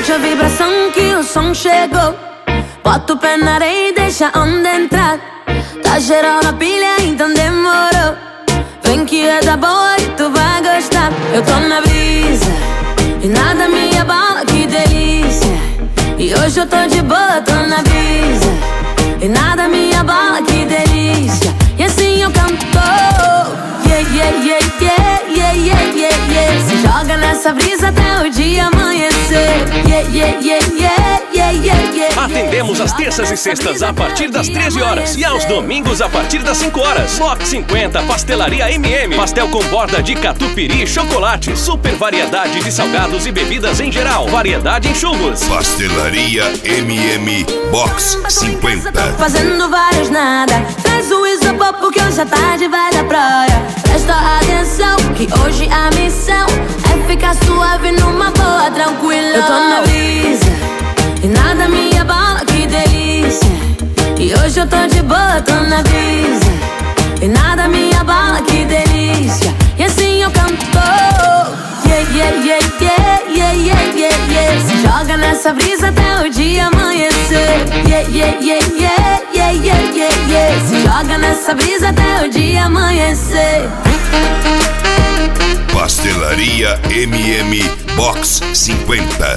Sente a vibração que o som chegou. Bota o pé na areia e deixa a onda entrar. Tá geral na pilha, então demorou. Vem que é da boa e tu vai gostar. Eu tô na brisa e nada me abala, que delícia. E hoje eu tô de boa, tô na brisa e nada me abala, que delícia. E assim eu canto. Yeah, yeah, yeah, yeah, yeah, yeah, yeah, yeah. Se joga nessa brisa até o dia amanhecer. Yeah, yeah, yeah, yeah, yeah, yeah, yeah. Atendemos às terças e sextas a partir das 13 horas e aos domingos a partir das 5 horas. Box 50, Pastelaria MM. Pastel com borda de catupiry e chocolate. Super variedade de salgados e bebidas em geral. Variedade em churros. Pastelaria MM Box 50. Fazendo vários nada. Traz o isopor porque hoje a tarde vai da praia. Presta atenção que hoje a missão é ficar suave numa boa, tranquila. Eu tô na brisa e nada me abala, que delícia. E hoje eu tô de boa, tô na brisa e nada me abala, que delícia. E assim eu canto. Yeah, yeah, yeah, yeah, yeah, yeah, yeah, yeah. Se joga nessa brisa até o dia amanhecer. Yeah, yeah, yeah, yeah, yeah, yeah, yeah, yeah. Se joga nessa brisa até o dia amanhecer. Pastelaria MM Box 50.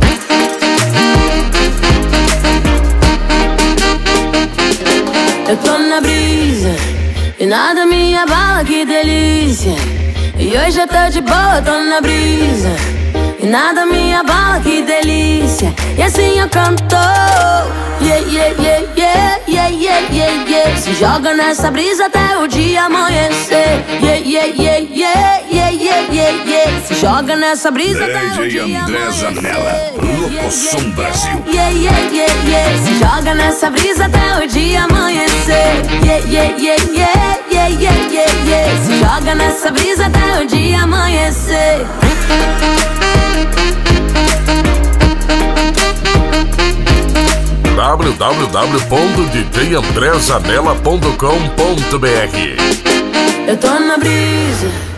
Eu tô na brisa e nada me abala, que delícia. E hoje eu tô de boa, tô na brisa e nada me abala, que delícia. E assim eu canto. Yeah, yeah, yeah, yeah, yeah, yeah, yeah, yeah. Se joga nessa brisa até o dia amanhecer. Yeah, yeah, yeah, yeah, yeah, yeah, yeah, yeah. Se joga nessa brisa até o dia DJ André amanhecer. Zanella, Locosom Brasil. Yeah, yeah, yeah, yeah. Se joga nessa brisa até o dia amanhecer. Yeah, yeah, yeah, yeah, yeah, yeah, yeah, yeah. Se joga nessa brisa até o dia amanhecer. www.djandrezanella.com.br. Eu tô na brisa